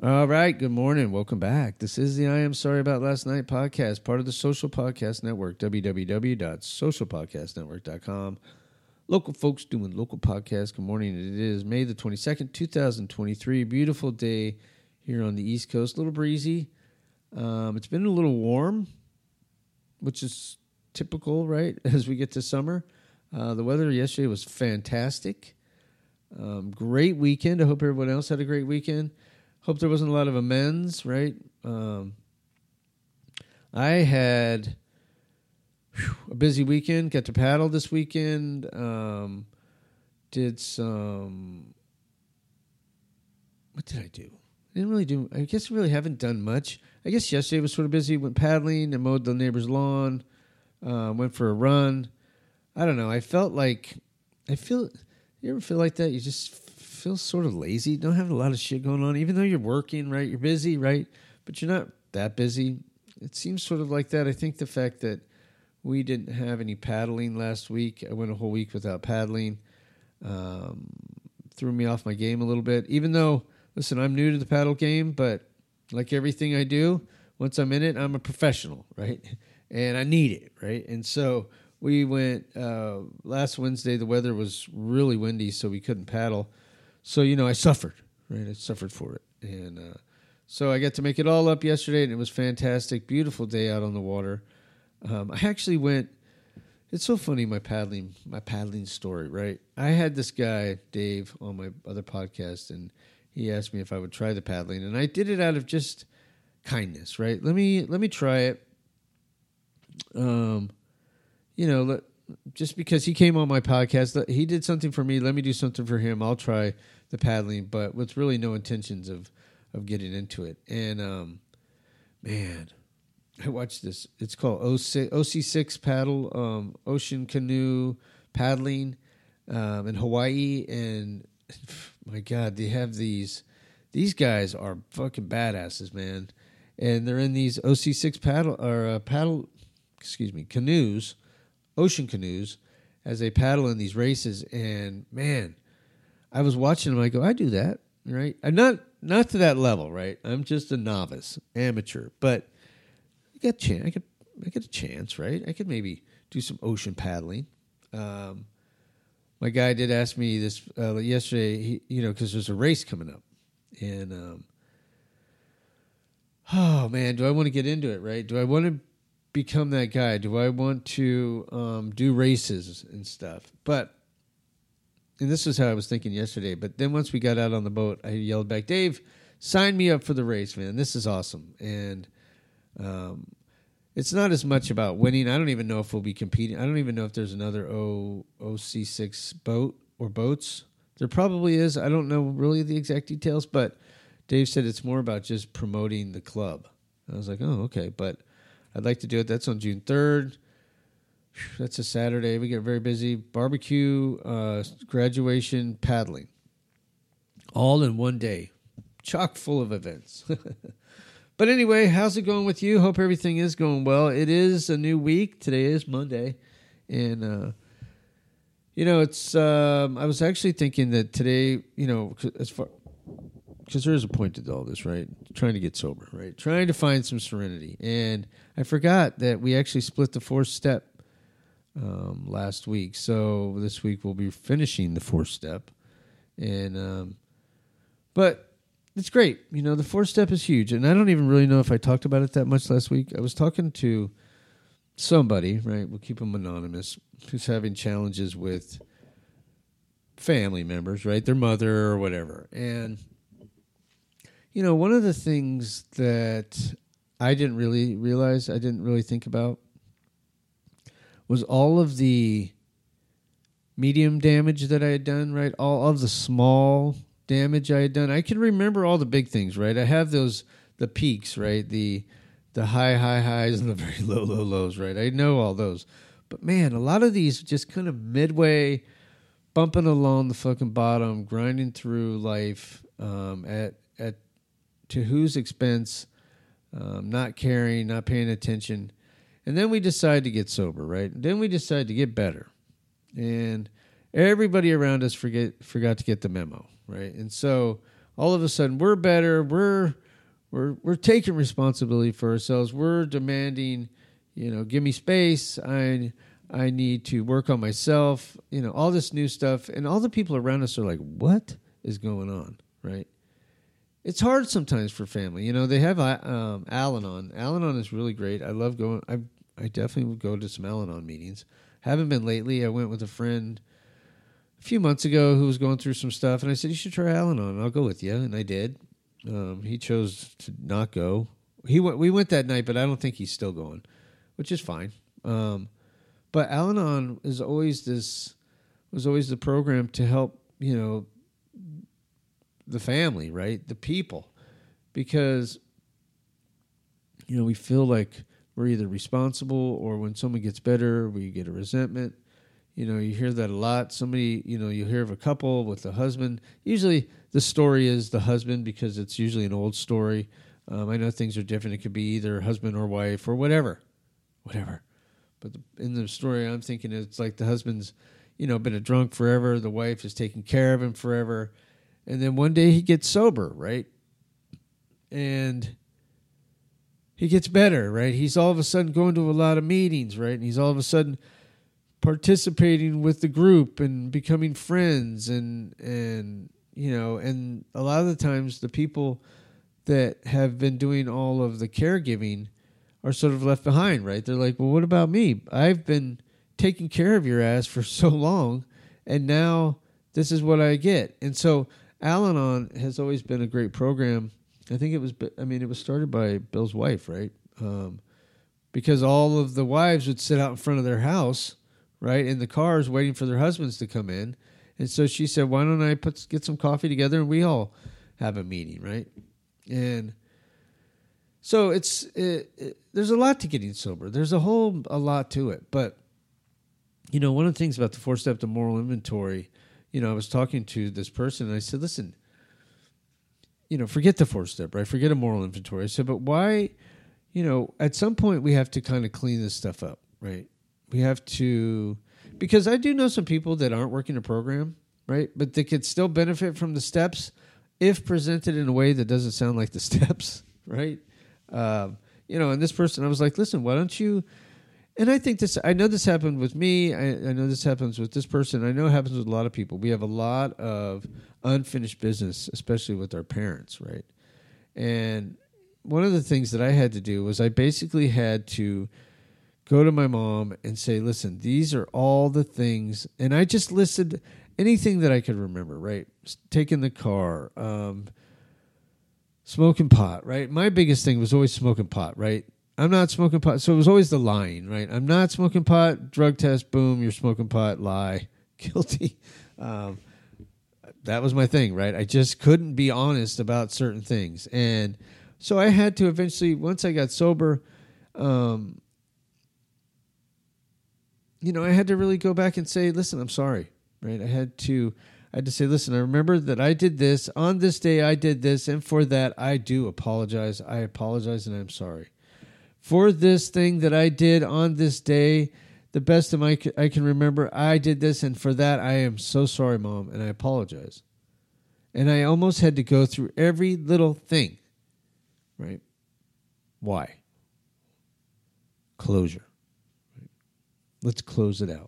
All right, good morning. Welcome back. This is the I Am Sorry About Last Night podcast, part of the Social Podcast Network, www.socialpodcastnetwork.com. Local folks doing local podcasts. Good morning. It is May the 22nd, 2023. Beautiful day here on the East Coast. A little breezy. It's been a little warm, which is typical, right, as we get to summer. The weather yesterday was fantastic. Great weekend. I hope everyone else had a great weekend. Hope there wasn't a lot of amends, right? I had a busy weekend. Got to paddle this weekend. Did some... What did I do? I didn't really do... I guess I really haven't done much. I guess yesterday was sort of busy. Went paddling and mowed the neighbor's lawn. Went for a run. I don't know. I felt like... You ever feel like that? You just feel sort of lazy. Don't have a lot of shit going on, even though you're working, right? You're busy, right? But you're not that busy. It seems sort of like that. I think the fact that we didn't have any paddling last week, I went a whole week without paddling, threw me off my game a little bit. Even though, listen, I'm new to the paddle game, but like everything I do, once I'm in it, I'm a professional, right? And I need it, right? And so we went last Wednesday. The weather was really windy, so we couldn't paddle. So, I suffered, right? I suffered for it. And so I got to make it all up yesterday, and it was fantastic. Beautiful day out on the water. I actually went, it's so funny, my paddling story, right? I had this guy, Dave, on my other podcast, and he asked me if I would try the paddling, and I did it out of just kindness, right? Let me try it. Just because he came on my podcast, he did something for me, let me do something for him. I'll try the paddling, but with really no intentions of getting into it. And, man, I watched this. It's called OC6 Paddle, Ocean Canoe Paddling in Hawaii. And, my God, they have these guys are fucking badasses, man. And they're in these OC6 canoes, ocean canoes, as they paddle in these races. And man, I was watching them. I go, I do that, right? I'm not to that level, right? I'm just a novice, amateur, but I get a chance, right? I could maybe do some ocean paddling. My guy did ask me this yesterday, because there's a race coming up, and oh man, do I want to get into it, right? Do I want to become that guy? Do I want to do races and stuff? And this is how I was thinking yesterday, but then once we got out on the boat, I yelled back, Dave, sign me up for the race, man. This is awesome. And it's not as much about winning. I don't even know if we'll be competing. I don't even know if there's another OC6 boat or boats. There probably is. I don't know really the exact details, but Dave said it's more about just promoting the club. I was like, oh, okay, but I'd like to do it. That's on June 3rd. That's a Saturday. We get very busy. Barbecue, graduation, paddling. All in one day. Chock full of events. But anyway, how's it going with you? Hope everything is going well. It is a new week. Today is Monday. And, it's, I was actually thinking that today, because there is a point to all this, right? Trying to get sober, right? Trying to find some serenity. And I forgot that we actually split the fourth step last week. So this week we'll be finishing the fourth step. And but it's great. The fourth step is huge. And I don't even really know if I talked about it that much last week. I was talking to somebody, right? We'll keep them anonymous, who's having challenges with family members, right? Their mother or whatever. And one of the things that I didn't really realize, I didn't really think about, was all of the medium damage that I had done, right? All of the small damage I had done. I can remember all the big things, right? I have the peaks, right? The high highs and the very low lows, right? I know all those. But man, a lot of these just kind of midway, bumping along the fucking bottom, grinding through life to whose expense, not caring, not paying attention. And then we decide to get sober, right? Then we decide to get better. And everybody around us forgot to get the memo, right? And so all of a sudden we're better. We're taking responsibility for ourselves. We're demanding, give me space. I need to work on myself. All this new stuff, and all the people around us are like, "What is going on?" Right? It's hard sometimes for family. They have Al-Anon. Al-Anon is really great. I love going. I definitely would go to some Al-Anon meetings. Haven't been lately. I went with a friend a few months ago who was going through some stuff, and I said, "You should try Al-Anon. I'll go with you," and I did. He chose to not go. We went that night, but I don't think he's still going, which is fine. But Al-Anon was always the program to help, the family, right? The people, because, we feel like we're either responsible, or when someone gets better, we get a resentment. You hear that a lot. Somebody, you hear of a couple with a husband. Usually the story is the husband, because it's usually an old story. I know things are different. It could be either husband or wife or whatever. But in the story, I'm thinking it's like the husband's, been a drunk forever. The wife is taking care of him forever. And then one day he gets sober, right? And he gets better, right? He's all of a sudden going to a lot of meetings, right? And he's all of a sudden participating with the group and becoming friends. And a lot of the times the people that have been doing all of the caregiving are sort of left behind, right? They're like, well, what about me? I've been taking care of your ass for so long, and now this is what I get. And so Al-Anon has always been a great program. I think it was started by Bill's wife, right? Because all of the wives would sit out in front of their house, right, in the cars waiting for their husbands to come in. And so she said, why don't I get some coffee together and we all have a meeting, right? And so there's a lot to getting sober. There's a lot to it. But, one of the things about the 4-step to moral inventory, I was talking to this person and I said, listen, forget the 4-step, right? Forget a moral inventory. I said, but why, at some point we have to kind of clean this stuff up, right? We have to, because I do know some people that aren't working a program, right? But they could still benefit from the steps if presented in a way that doesn't sound like the steps, right? And this person, I was like, listen, why don't you, and I know this happened with me. I know this happens with this person. I know it happens with a lot of people. We have a lot of unfinished business, especially with our parents, right? And one of the things that I had to do was I basically had to go to my mom and say, listen, these are all the things. And I just listed anything that I could remember, right? Taking the car, smoking pot, right? My biggest thing was always smoking pot, right? I'm not smoking pot. So it was always the lying, right? I'm not smoking pot, drug test, boom, you're smoking pot, lie, guilty. That was my thing, right? I just couldn't be honest about certain things. And so I had to eventually, once I got sober, I had to really go back and say, listen, I'm sorry, right? I had to say, listen, I remember that I did this. On this day, I did this. And for that, I do apologize. I apologize and I'm sorry. For this thing that I did on this day, the best of I can remember, I did this. And for that, I am so sorry, Mom. And I apologize. And I almost had to go through every little thing, right? Why? Closure. Right? Let's close it out.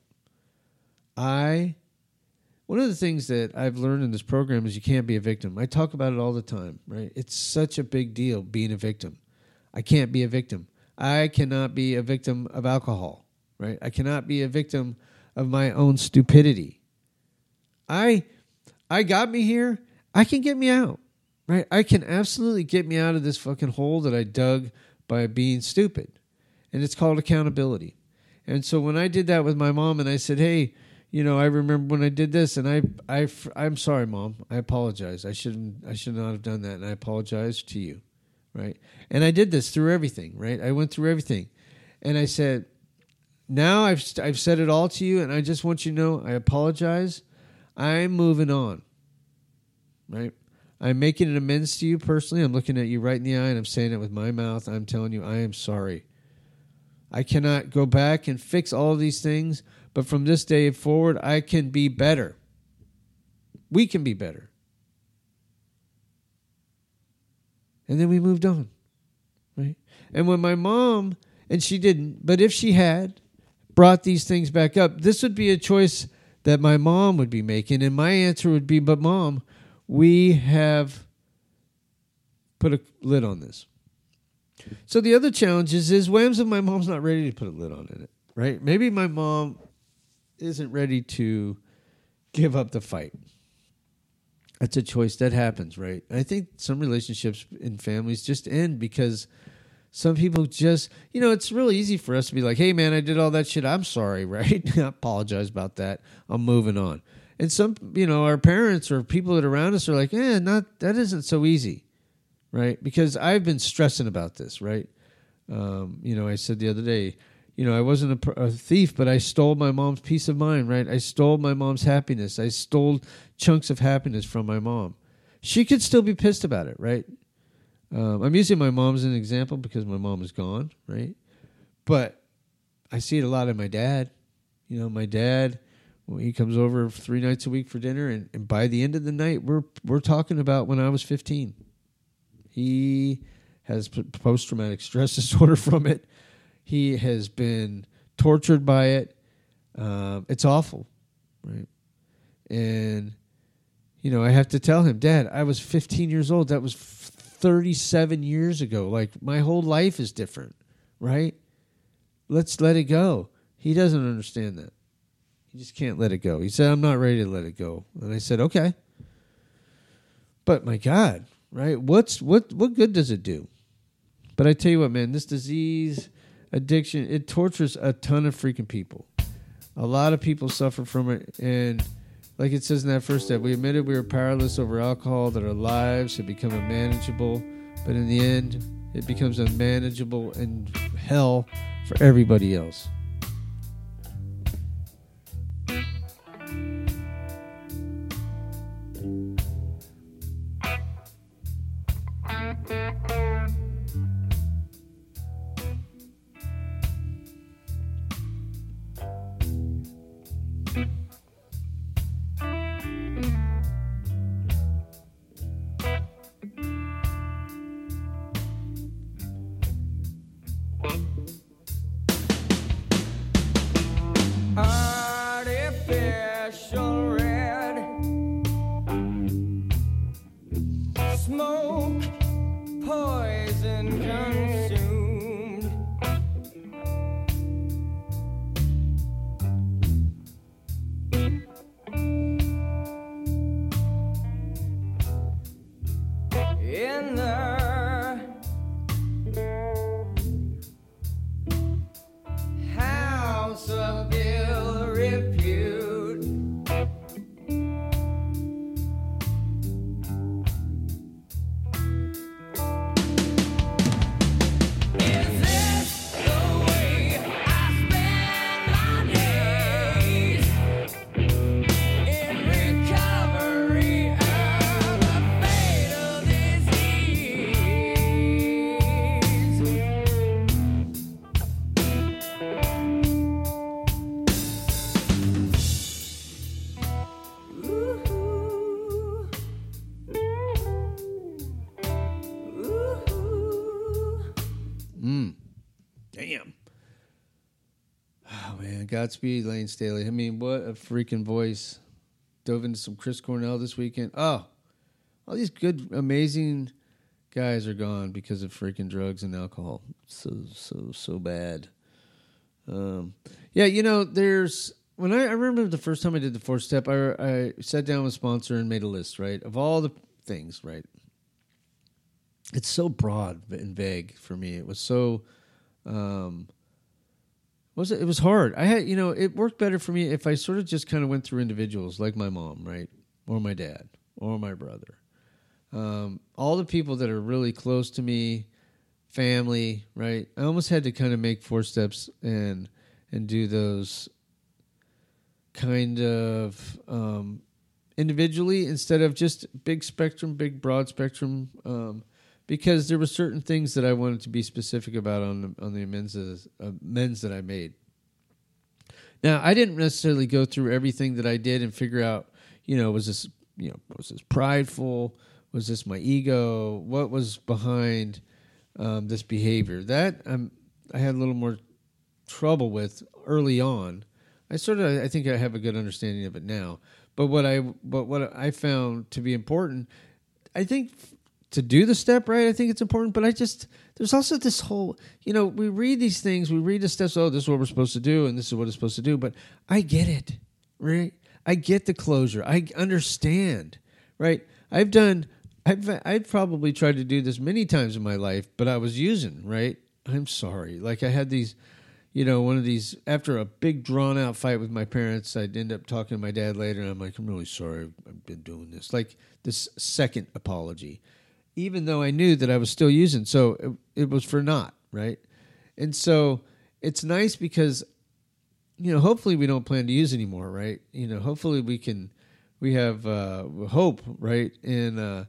One of the things that I've learned in this program is you can't be a victim. I talk about it all the time, right? It's such a big deal being a victim. I can't be a victim. I cannot be a victim of alcohol, right? I cannot be a victim of my own stupidity. I got me here. I can get me out, right? I can absolutely get me out of this fucking hole that I dug by being stupid. And it's called accountability. And so when I did that with my mom and I said, hey, I remember when I did this, and I'm sorry, Mom. I apologize. I should not have done that, and I apologize to you, right? And I did this through everything, right? I went through everything, and I said, now I've said it all to you, and I just want you to know I apologize. I'm moving on, right? I'm making an amends to you personally. I'm looking at you right in the eye, and I'm saying it with my mouth. I'm telling you I am sorry. I cannot go back and fix all of these things, but from this day forward, I can be better. We can be better. And then we moved on, right? And when my mom, and she didn't, but if she had brought these things back up, this would be a choice that my mom would be making. And my answer would be, but Mom, we have put a lid on this. So the other challenge is what if my mom's not ready to put a lid on it, right? Maybe my mom isn't ready to give up the fight. That's a choice that happens, right? I think some relationships in families just end because some people just, it's really easy for us to be like, hey, man, I did all that shit. I'm sorry, right? I apologize about that. I'm moving on. And some, our parents or people that are around us are like, that isn't so easy, right? Because I've been stressing about this, right? I said the other day, I wasn't a thief, but I stole my mom's peace of mind, right? I stole my mom's happiness. I stole chunks of happiness from my mom. She could still be pissed about it, right? I'm using my mom as an example because my mom is gone, right? But I see it a lot in my dad. My dad, when he comes over 3 nights a week for dinner, and by the end of the night, we're talking about when I was 15. He has post-traumatic stress disorder from it. He has been tortured by it. It's awful, right? And, I have to tell him, Dad, I was 15 years old. That was 37 years ago. Like, my whole life is different, right? Let's let it go. He doesn't understand that. He just can't let it go. He said, I'm not ready to let it go. And I said, okay. But my God, right? What good does it do? But I tell you what, man, this disease, addiction, it tortures a ton of freaking people. A lot of people suffer from it. And like it says in that first step, we admitted we were powerless over alcohol, that our lives had become unmanageable. But in the end, it becomes unmanageable and hell for everybody else. Artificial red smoke, poison consumed. In the house of ill repute, is this the way I spend my days in recovery of a fatal disease? Ooh, ooh. Damn. Oh, man. Godspeed, Lane Staley. I mean, what a freaking voice. Dove into some Chris Cornell this weekend. Oh, all these good, amazing guys are gone because of freaking drugs and alcohol. So bad. When I remember the first time I did the 4-step, I sat down with a sponsor and made a list, right, of all the things, right? It's so broad and vague for me. It was so, it was hard. I had, it worked better for me if I sort of just kind of went through individuals like my mom, right? Or my dad or my brother. All the people that are really close to me, family, right? I almost had to kind of make 4 steps and do those kind of individually instead of just big broad spectrum, because there were certain things that I wanted to be specific about on the amends that I made. Now, I didn't necessarily go through everything that I did and figure out, was this prideful? Was this my ego? What was behind this behavior? That I had a little more trouble with early on. I think I have a good understanding of it now. But what I found to be important, I think to do the step right, I think it's important. But there's also this whole, we read these things, we read the steps. Oh, this is what we're supposed to do, and this is what it's supposed to do. But I get it, right? I get the closure. I understand, right? I've probably tried to do this many times in my life, but I was using, right? I'm sorry. Like I had these, one of these, after a big drawn out fight with my parents, I'd end up talking to my dad later and I'm like, I'm really sorry I've been doing this. Like this second apology, even though I knew that I was still using. So it was for naught, right? And so it's nice because, hopefully we don't plan to use anymore, right? Hopefully we have hope, right? And,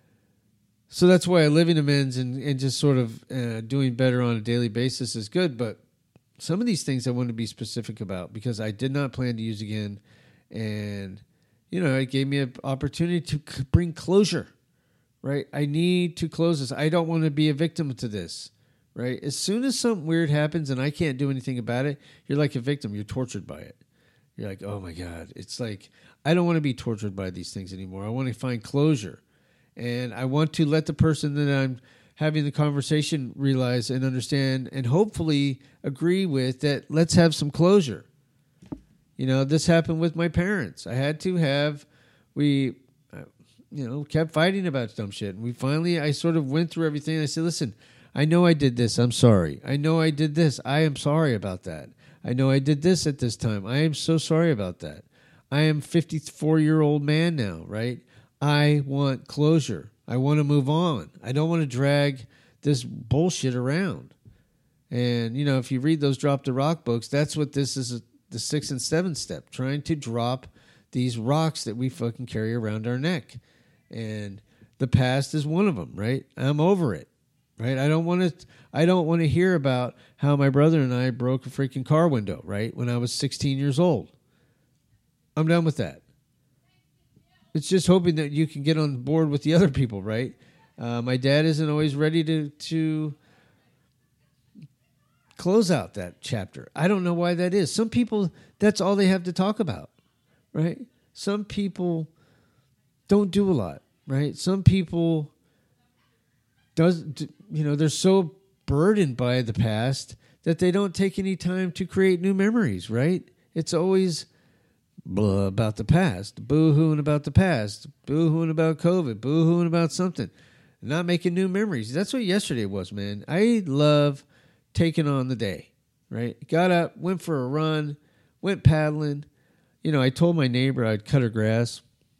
so that's why living amends and just sort of doing better on a daily basis is good. But some of these things I want to be specific about because I did not plan to use again. And, it gave me an opportunity to bring closure, right? I need to close this. I don't want to be a victim to this, right? As soon as something weird happens and I can't do anything about it, you're like a victim. You're tortured by it. You're like, oh, my God. It's like I don't want to be tortured by these things anymore. I want to find closure. And I want to let the person that I'm having the conversation realize and understand and hopefully agree with that let's have some closure. This happened with my parents. We kept fighting about dumb shit. And I sort of went through everything. And I said, listen, I know I did this. I'm sorry. I know I did this. I am sorry about that. I know I did this at this time. I am so sorry about that. I am 54-year-old man now, right? I want closure. I want to move on. I don't want to drag this bullshit around. And, if you read those Drop the Rock books, that's what this is, the 6 and 7 step, trying to drop these rocks that we fucking carry around our neck. And the past is one of them, right? I'm over it, right? I don't want to hear about how my brother and I broke a freaking car window, right? When I was 16 years old. I'm done with that. It's just hoping that you can get on board with the other people, right? My dad isn't always ready to close out that chapter. I don't know why that is. Some people, that's all they have to talk about, right? Some people don't do a lot, right? Some people they're so burdened by the past that they don't take any time to create new memories, right? It's always blah about the past, boo-hooing about the past, boo-hooing about COVID, boo-hooing about something, not making new memories. That's what yesterday was, man. I love taking on the day, right? Got up, went for a run, went paddling. I told my neighbor I'd cut her grass.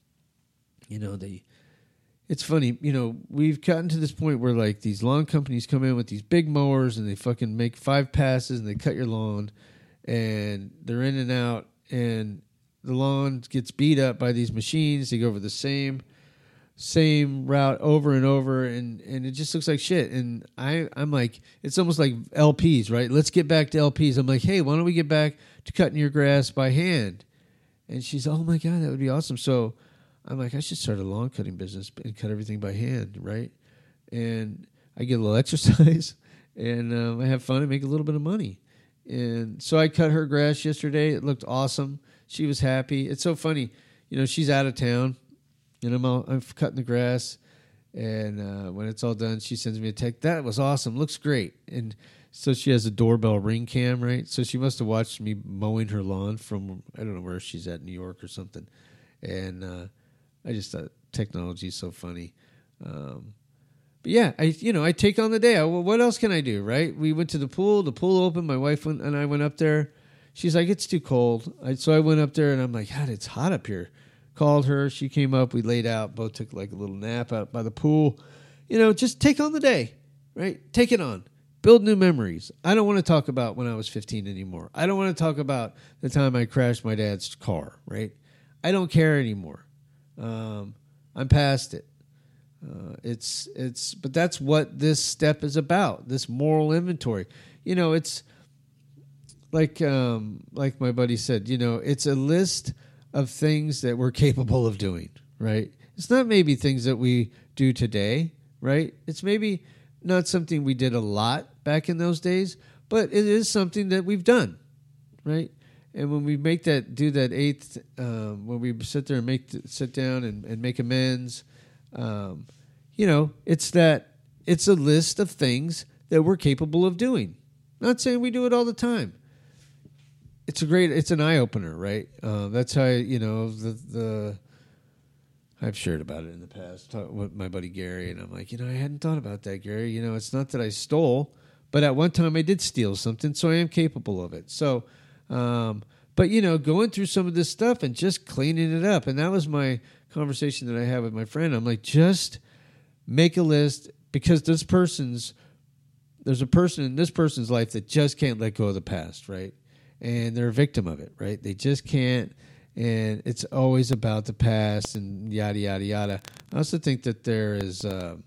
It's funny, we've gotten to this point where like these lawn companies come in with these big mowers and they fucking make 5 passes and they cut your lawn and they're in and out and the lawn gets beat up by these machines. They go over the same route over and over, and it just looks like shit. And I'm like, it's almost like LPs, right? Let's get back to LPs. I'm like, hey, why don't we get back to cutting your grass by hand? And she's, oh my God, that would be awesome. So I'm like, I should start a lawn cutting business and cut everything by hand, right? And I get a little exercise, and I have fun and make a little bit of money. And so I cut her grass yesterday. It looked awesome. She was happy. It's so funny. She's out of town, and I'm cutting the grass. And when it's all done, she sends me a text. That was awesome. Looks great. And so she has a doorbell ring cam, right? So she must have watched me mowing her lawn from, I don't know where she's at, New York or something. And I just thought technology is so funny. But yeah, I take on the day. What else can I do, right? We went to the pool. The pool opened. My wife and I went up there. She's like, it's too cold. So I went up there, and I'm like, God, it's hot up here. Called her. She came up. We laid out. Both took like a little nap out by the pool. Just take on the day, right? Take it on. Build new memories. I don't want to talk about when I was 15 anymore. I don't want to talk about the time I crashed my dad's car, right? I don't care anymore. I'm past it. But that's what this step is about. This moral inventory. It's like my buddy said. It's a list of things that we're capable of doing, right? It's not maybe things that we do today, right? It's maybe not something we did a lot back in those days, but it is something that we've done, right? And when we do that eighth, when we sit there and sit down and make amends, it's a list of things that we're capable of doing. Not saying we do it all the time. It's an eye opener, right? That's how I've shared about it in the past with my buddy Gary, and I'm like, I hadn't thought about that, Gary. It's not that I stole, but at one time I did steal something, so I am capable of it. So, but going through some of this stuff and just cleaning it up, and that was my conversation that I had with my friend. I'm like, just make a list, because there's a person in this person's life that just can't let go of the past, right? And they're a victim of it, right? They just can't. And it's always about the past and yada, yada, yada. I also think that there is... the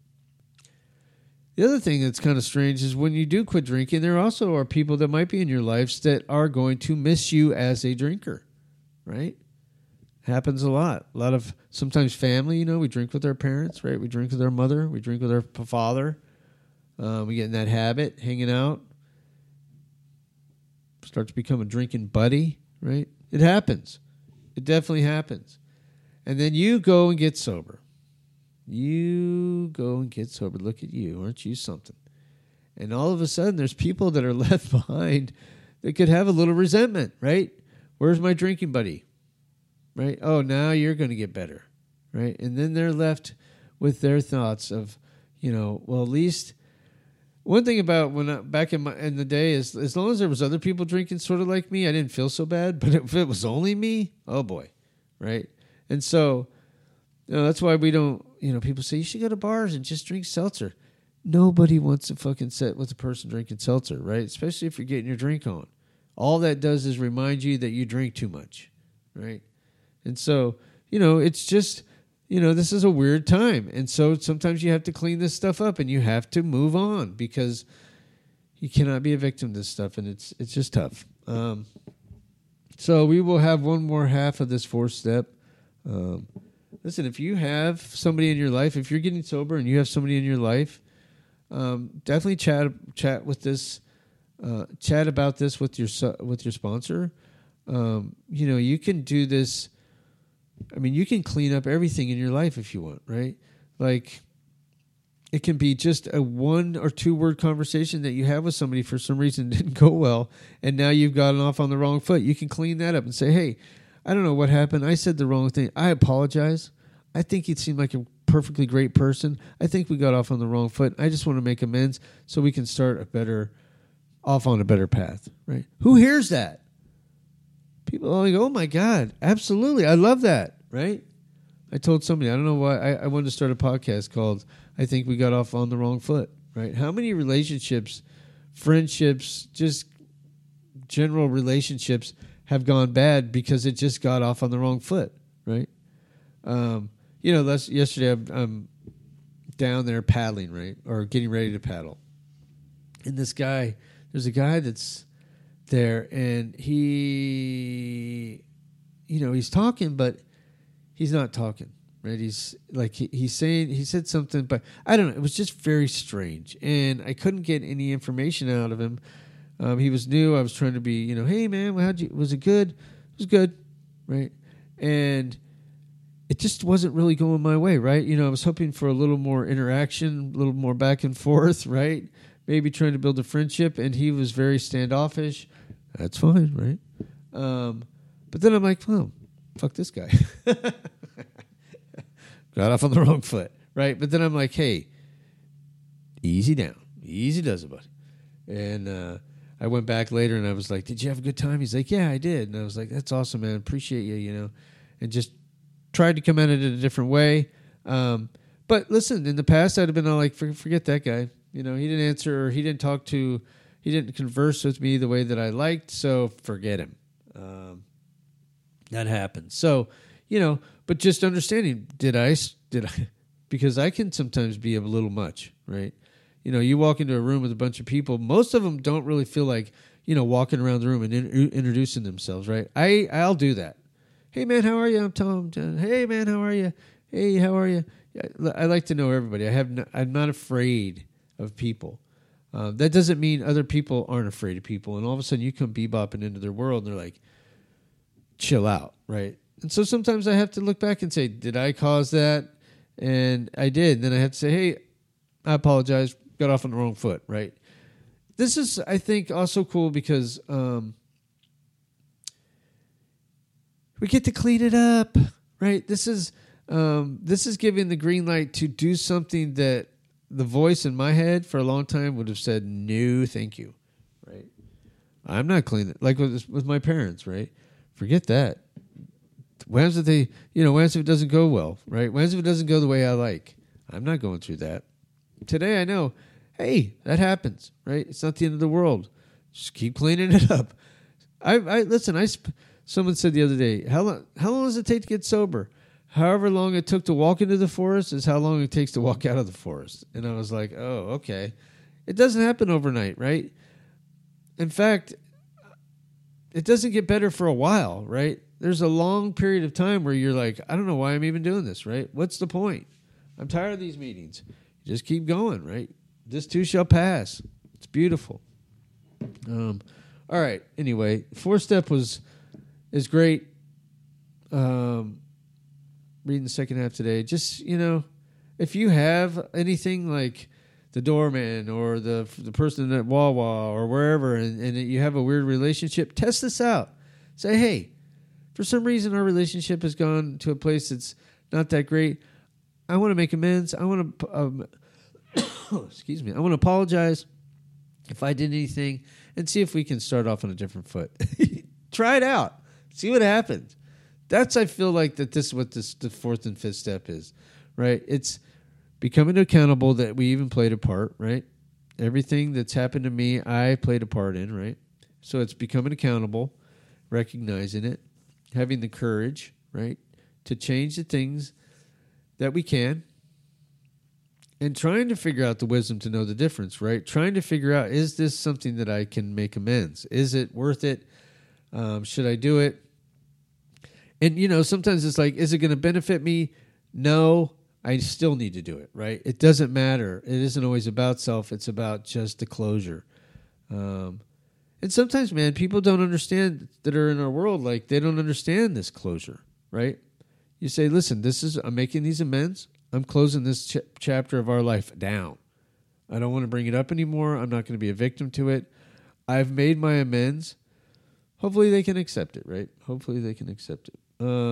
other thing that's kind of strange is when you do quit drinking, there also are people that might be in your lives that are going to miss you as a drinker, right? Happens a lot. A lot of sometimes family, we drink with our parents, right? We drink with our mother. We drink with our father. We get in that habit, hanging out. Start to become a drinking buddy, right? It happens. It definitely happens. And then you go and get sober. Look at you. Aren't you something? And all of a sudden, there's people that are left behind that could have a little resentment, right? Where's my drinking buddy? Right? Oh, now you're going to get better, right? And then they're left with their thoughts of, well, at least... One thing about back in the day is, as long as there was other people drinking sort of like me, I didn't feel so bad. But if it was only me, oh boy, right? And so, that's why we don't. People say you should go to bars and just drink seltzer. Nobody wants to fucking sit with a person drinking seltzer, right? Especially if you're getting your drink on. All that does is remind you that you drink too much, right? And so, it's just. This is a weird time. And so sometimes you have to clean this stuff up and you have to move on, because you cannot be a victim to this stuff, and it's just tough. So we will have one more half of this fourth step. Listen, if you have somebody in your life, if you're getting sober and you have somebody in your life, definitely chat with this, chat about this with your sponsor. You can do this. I mean, you can clean up everything in your life if you want, right? Like, it can be just a 1 or 2 word conversation that you have with somebody for some reason didn't go well, and now you've gotten off on the wrong foot. You can clean that up and say, hey, I don't know what happened. I said the wrong thing. I apologize. I think you seemed like a perfectly great person. I think we got off on the wrong foot. I just want to make amends so we can start off on a better path, right? Who hears that? People are like, oh my God, absolutely. I love that, right? I told somebody, I don't know why, I wanted to start a podcast called I Think We Got Off on the Wrong Foot, right? How many relationships, friendships, just general relationships have gone bad because it just got off on the wrong foot, right? Yesterday I'm down there paddling, right? Or getting ready to paddle. And there's a guy that's there, and he's talking, but he's not talking, right? He's like, he said something, but I don't know. It was just very strange, and I couldn't get any information out of him. He was new. I was trying to be, hey man, was it good? It was good, right? And it just wasn't really going my way, right? I was hoping for a little more interaction, a little more back and forth, right? Maybe trying to build a friendship, and he was very standoffish. That's fine, right? But then I'm like, oh, fuck this guy. Got off on the wrong foot, right? But then I'm like, hey, easy down. Easy does it, buddy. And I went back later, and I was like, did you have a good time? He's like, yeah, I did. And I was like, that's awesome, man. Appreciate you, and just tried to come at it in a different way. But listen, in the past, I'd have been all like, forget that guy. He didn't answer, or he didn't converse with me the way that I liked, so forget him. That happened. So, but just understanding, did I, because I can sometimes be a little much, right? You walk into a room with a bunch of people, most of them don't really feel like, walking around the room and introducing themselves, right? I'll do that. Hey man, how are you? I'm Tom. Hey man, how are you? Hey, how are you? I like to know everybody. I'm not afraid of people. That doesn't mean other people aren't afraid of people. And all of a sudden you come bebopping into their world and they're like, chill out, right? And so sometimes I have to look back and say, did I cause that? And I did. And then I have to say, hey, I apologize. Got off on the wrong foot, right? This is, I think, also cool because we get to clean it up, right? This is giving the green light to do something that the voice in my head for a long time would have said, no, thank you, right? I'm not cleaning, like with my parents, right? Forget that. What happens if it doesn't go well, right? What happens if it doesn't go the way I like? I'm not going through that. Today I know, hey, that happens, right? It's not the end of the world. Just keep cleaning it up. Someone said the other day, how long does it take to get sober? However long it took to walk into the forest is how long it takes to walk out of the forest. And I was like, oh, okay. It doesn't happen overnight, right? In fact, it doesn't get better for a while, right? There's a long period of time where you're like, I don't know why I'm even doing this, right? What's the point? I'm tired of these meetings. You just keep going, right? This too shall pass. It's beautiful. All right. Anyway, 4-step is great. Reading the second half today. Just, if you have anything like the doorman or the person at Wawa or wherever, and you have a weird relationship, test this out. Say, hey, for some reason our relationship has gone to a place that's not that great. I want to make amends. I want to, excuse me. I want to apologize if I did anything, and see if we can start off on a different foot. Try it out. See what happens. I feel like this is what the 4th and 5th step is, right? It's becoming accountable that we even played a part, right? Everything that's happened to me, I played a part in, right? So it's becoming accountable, recognizing it, having the courage, right, to change the things that we can, and trying to figure out the wisdom to know the difference, right? Trying to figure out, is this something that I can make amends? Is it worth it? Should I do it? And, sometimes it's like, is it going to benefit me? No, I still need to do it, right? It doesn't matter. It isn't always about self. It's about just the closure. And sometimes, man, people don't understand that are in our world, like they don't understand this closure, right? You say, listen, I'm making these amends. I'm closing this chapter of our life down. I don't want to bring it up anymore. I'm not going to be a victim to it. I've made my amends. Hopefully they can accept it, right? Hopefully they can accept it.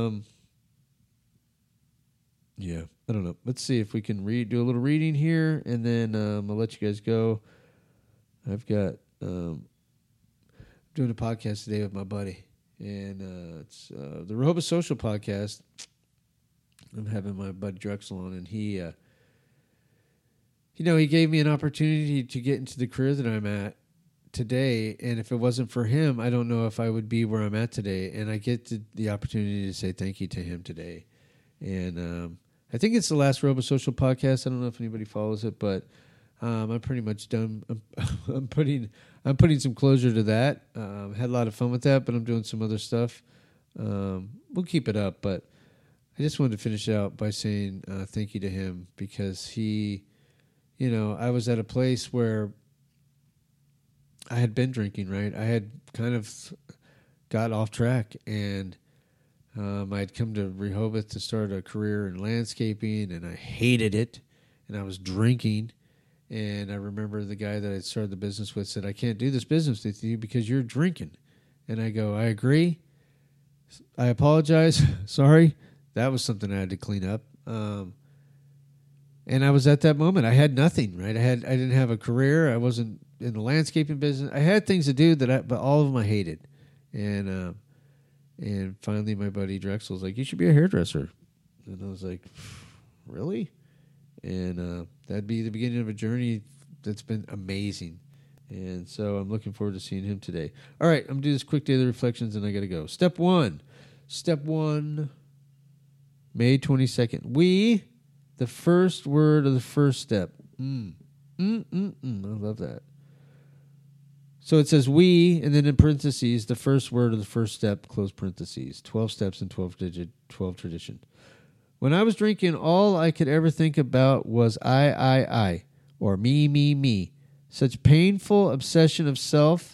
Yeah, I don't know. Let's see if we can do a little reading here, and then I'll let you guys go. I've got doing a podcast today with my buddy, and it's the Rehoboth Social Podcast. I'm having my buddy Drexel on, and he gave me an opportunity to get into the career that I'm at today, and if it wasn't for him, I don't know if I would be where I'm at today. And I get the opportunity to say thank you to him today. And I think it's the last Rehoboth Social Podcast. I don't know if anybody follows it, but I'm pretty much done. I'm putting some closure to that. Had a lot of fun with that, but I'm doing some other stuff. We'll keep it up, but I just wanted to finish out by saying thank you to him, because he, I was at a place where I had been drinking, right? I had kind of got off track, and I had come to Rehoboth to start a career in landscaping, and I hated it, and I was drinking. And I remember the guy that I started the business with said, I can't do this business with you because you're drinking. And I go, I agree. I apologize. Sorry. That was something I had to clean up. And I was at that moment. I had nothing, right? I didn't have a career. I wasn't in the landscaping business. I had things to do but all of them I hated. And finally my buddy Drexel was like, you should be a hairdresser. And I was like, really? And that'd be the beginning of a journey that's been amazing. And so I'm looking forward to seeing him today. All right, I'm going to do this quick daily reflections, and I got to go. Step one, May 22nd. We, the first word of the first step. I love that. So it says we, and then in parentheses, the first word of the first step, close parentheses. 12 steps and 12 tradition. When I was drinking, all I could ever think about was I, or me. Such painful obsession of self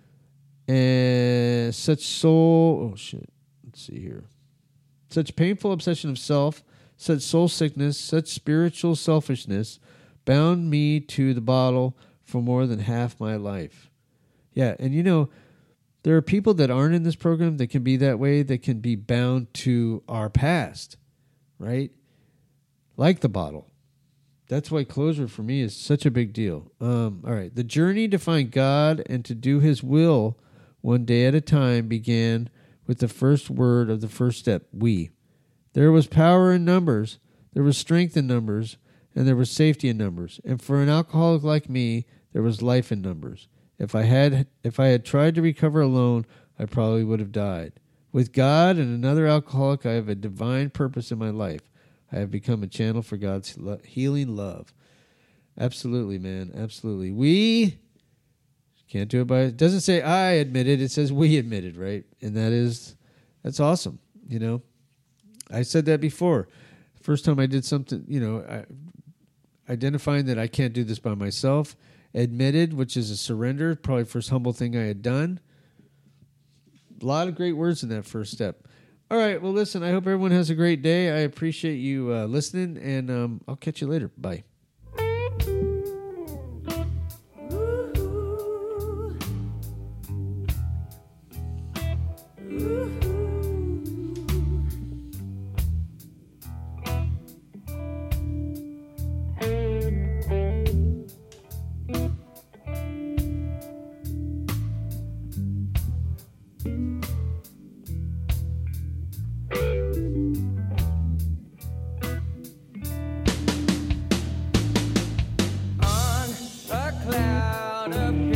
and such soul. Oh, shit. Let's see here. Such painful obsession of self, such soul sickness, such spiritual selfishness bound me to the bottle for more than half my life. Yeah, and there are people that aren't in this program that can be that way, that can be bound to our past, right? Like the bottle. That's why closure for me is such a big deal. All right. The journey to find God and to do his will one day at a time began with the first word of the first step, we. There was power in numbers, there was strength in numbers, and there was safety in numbers. And for an alcoholic like me, there was life in numbers. If I had tried to recover alone, I probably would have died. With God and another alcoholic, I have a divine purpose in my life. I have become a channel for God's healing love. Absolutely, man. Absolutely. We can't do it by... It doesn't say I admitted. It says we admitted, right? And that's awesome, I said that before. First time I did something, identifying that I can't do this by myself. Admitted, which is a surrender, probably first humble thing I had done. A lot of great words in that first step. All right, well, listen, I hope everyone has a great day. I appreciate you listening, and I'll catch you later. Bye. On a cloud of